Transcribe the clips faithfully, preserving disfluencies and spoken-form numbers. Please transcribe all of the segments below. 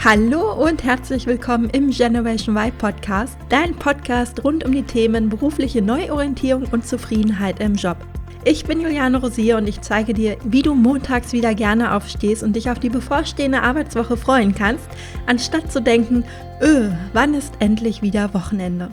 Hallo und herzlich willkommen im Generation Y Podcast, dein Podcast rund um die Themen berufliche Neuorientierung und Zufriedenheit im Job. Ich bin Juliane Rosier und ich zeige dir, wie du montags wieder gerne aufstehst und dich auf die bevorstehende Arbeitswoche freuen kannst, anstatt zu denken, öh, wann ist endlich wieder Wochenende?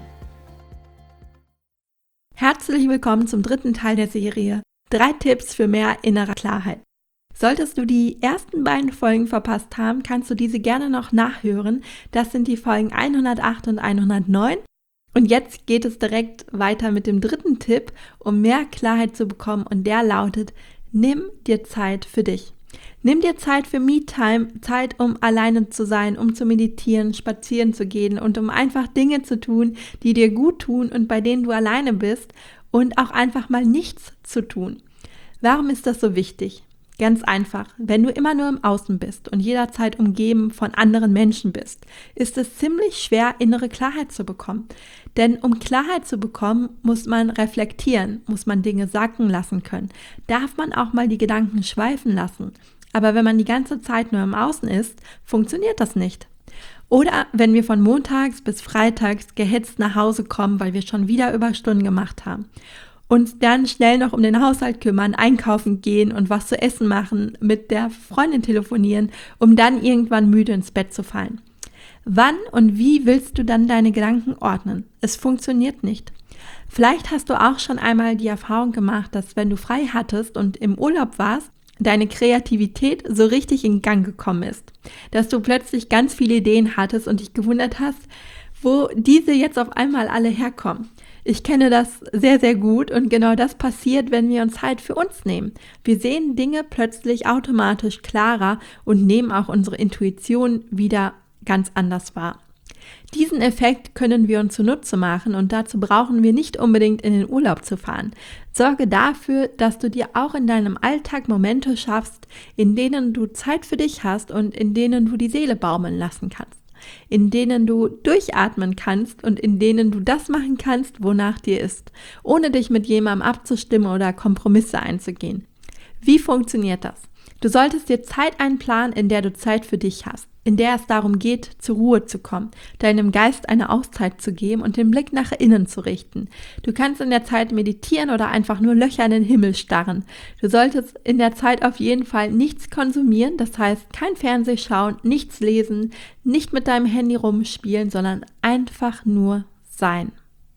Herzlich willkommen zum dritten Teil der Serie Drei Tipps für mehr innere Klarheit. Solltest du die ersten beiden Folgen verpasst haben, kannst du diese gerne noch nachhören. Das sind die Folgen hundertacht und hundertneun. Und jetzt geht es direkt weiter mit dem dritten Tipp, um mehr Klarheit zu bekommen. Und der lautet, nimm dir Zeit für dich. Nimm dir Zeit für Me-Time, Zeit, um alleine zu sein, um zu meditieren, spazieren zu gehen und um einfach Dinge zu tun, die dir gut tun und bei denen du alleine bist und auch einfach mal nichts zu tun. Warum ist das so wichtig? Ganz einfach, wenn du immer nur im Außen bist und jederzeit umgeben von anderen Menschen bist, ist es ziemlich schwer, innere Klarheit zu bekommen. Denn um Klarheit zu bekommen, muss man reflektieren, muss man Dinge sacken lassen können, darf man auch mal die Gedanken schweifen lassen. Aber wenn man die ganze Zeit nur im Außen ist, funktioniert das nicht. Oder wenn wir von montags bis freitags gehetzt nach Hause kommen, weil wir schon wieder Überstunden gemacht haben. Uns dann schnell noch um den Haushalt kümmern, einkaufen gehen und was zu essen machen, mit der Freundin telefonieren, um dann irgendwann müde ins Bett zu fallen. Wann und wie willst du dann deine Gedanken ordnen? Es funktioniert nicht. Vielleicht hast du auch schon einmal die Erfahrung gemacht, dass wenn du frei hattest und im Urlaub warst, deine Kreativität so richtig in Gang gekommen ist. Dass du plötzlich ganz viele Ideen hattest und dich gewundert hast, wo diese jetzt auf einmal alle herkommen. Ich kenne das sehr, sehr gut und genau das passiert, wenn wir uns Zeit für uns nehmen. Wir sehen Dinge plötzlich automatisch klarer und nehmen auch unsere Intuition wieder ganz anders wahr. Diesen Effekt können wir uns zunutze machen und dazu brauchen wir nicht unbedingt in den Urlaub zu fahren. Sorge dafür, dass du dir auch in deinem Alltag Momente schaffst, in denen du Zeit für dich hast und in denen du die Seele baumeln lassen kannst. In denen du durchatmen kannst und in denen du das machen kannst, wonach dir ist, ohne dich mit jemandem abzustimmen oder Kompromisse einzugehen. Wie funktioniert das? Du solltest dir Zeit einplanen, in der du Zeit für dich hast, in der es darum geht, zur Ruhe zu kommen, deinem Geist eine Auszeit zu geben und den Blick nach innen zu richten. Du kannst in der Zeit meditieren oder einfach nur Löcher in den Himmel starren. Du solltest in der Zeit auf jeden Fall nichts konsumieren, das heißt kein Fernseh schauen, nichts lesen, nicht mit deinem Handy rumspielen, sondern einfach nur sein.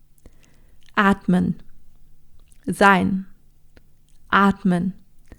Atmen. Sein. Atmen.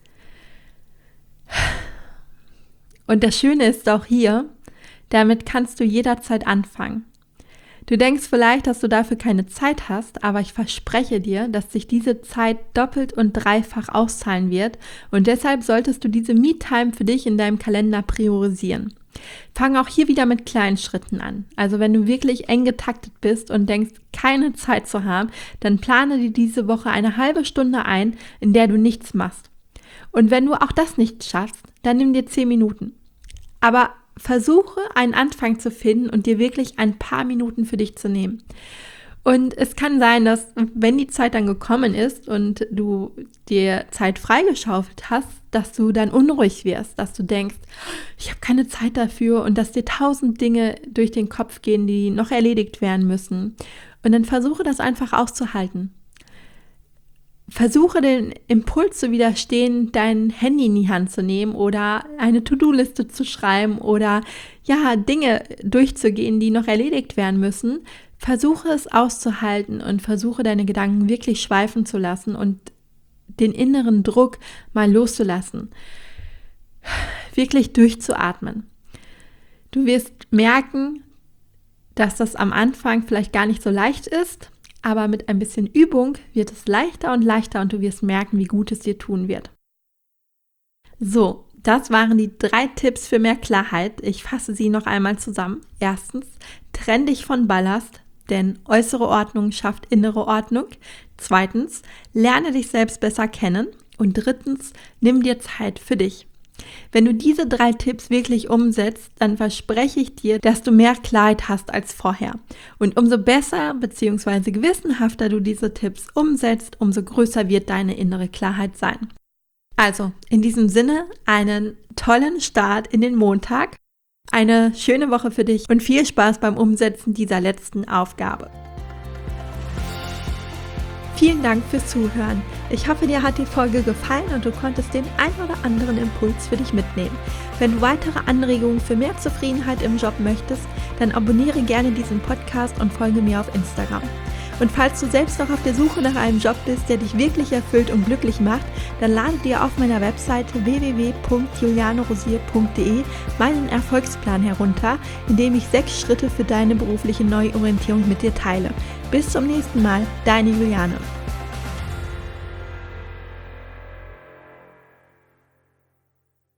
Und das Schöne ist auch hier, damit kannst du jederzeit anfangen. Du denkst vielleicht, dass du dafür keine Zeit hast, aber ich verspreche dir, dass sich diese Zeit doppelt und dreifach auszahlen wird und deshalb solltest du diese Me-Time für dich in deinem Kalender priorisieren. Fang auch hier wieder mit kleinen Schritten an. Also wenn du wirklich eng getaktet bist und denkst, keine Zeit zu haben, dann plane dir diese Woche eine halbe Stunde ein, in der du nichts machst. Und wenn du auch das nicht schaffst, dann nimm dir zehn Minuten. Aber versuche, einen Anfang zu finden und dir wirklich ein paar Minuten für dich zu nehmen. Und es kann sein, dass, wenn die Zeit dann gekommen ist und du dir Zeit freigeschaufelt hast, dass du dann unruhig wirst, dass du denkst, ich habe keine Zeit dafür und dass dir tausend Dinge durch den Kopf gehen, die noch erledigt werden müssen. Und dann versuche das einfach auszuhalten. Versuche den Impuls zu widerstehen, dein Handy in die Hand zu nehmen oder eine To-Do-Liste zu schreiben oder ja, Dinge durchzugehen, die noch erledigt werden müssen. Versuche es auszuhalten und versuche deine Gedanken wirklich schweifen zu lassen und den inneren Druck mal loszulassen. Wirklich durchzuatmen. Du wirst merken, dass das am Anfang vielleicht gar nicht so leicht ist, aber mit ein bisschen Übung wird es leichter und leichter und du wirst merken, wie gut es dir tun wird. So, das waren die drei Tipps für mehr Klarheit. Ich fasse sie noch einmal zusammen. Erstens, trenn dich von Ballast, denn äußere Ordnung schafft innere Ordnung. Zweitens, lerne dich selbst besser kennen. Und drittens, nimm dir Zeit für dich. Wenn du diese drei Tipps wirklich umsetzt, dann verspreche ich dir, dass du mehr Klarheit hast als vorher. Und umso besser bzw. gewissenhafter du diese Tipps umsetzt, umso größer wird deine innere Klarheit sein. Also, in diesem Sinne, einen tollen Start in den Montag. Eine schöne Woche für dich und viel Spaß beim Umsetzen dieser letzten Aufgabe. Vielen Dank fürs Zuhören. Ich hoffe, dir hat die Folge gefallen und du konntest den ein oder anderen Impuls für dich mitnehmen. Wenn du weitere Anregungen für mehr Zufriedenheit im Job möchtest, dann abonniere gerne diesen Podcast und folge mir auf Instagram. Und falls du selbst noch auf der Suche nach einem Job bist, der dich wirklich erfüllt und glücklich macht, dann lade dir auf meiner Webseite w w w punkt juliane rosier punkt d e meinen Erfolgsplan herunter, in dem ich sechs Schritte für deine berufliche Neuorientierung mit dir teile. Bis zum nächsten Mal, deine Juliane.